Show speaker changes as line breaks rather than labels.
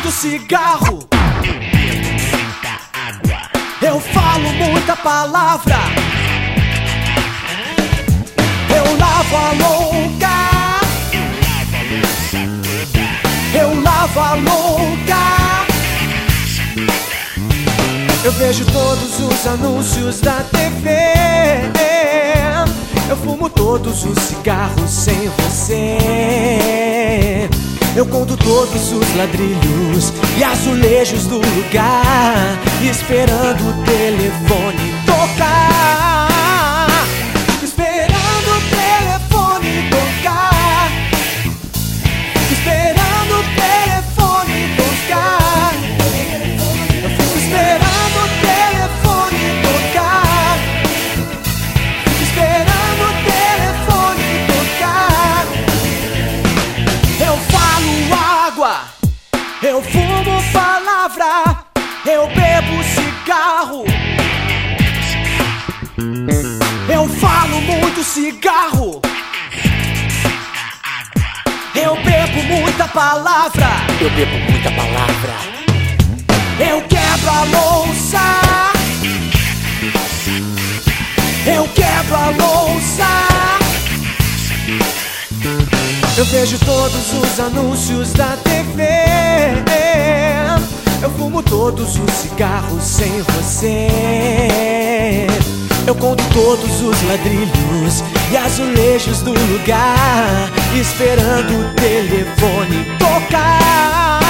muito cigarro, eu falo muita palavra, eu lavo a louca, eu lavo a louca. Eu vejo todos os anúncios da TV, eu fumo todos os cigarros sem você. Eu conto todos os ladrilhos e azulejos do lugar, esperando o telefone tocar, esperando o telefone tocar, esperando o telefone tocar. Eu fico esperando o telefone tocar, esperando o telefone tocar. Eu falo água, eu fumo palavra, eu bebo cigarro, eu falo muito cigarro, eu bebo muita palavra,
eu bebo muita palavra.
eu quebro a louça, eu quebro a louça. Eu vejo todos os anúncios da TV, eu fumo todos os cigarros sem você. Eu conto todos os ladrilhos e azulejos do lugar, esperando o telefone tocar.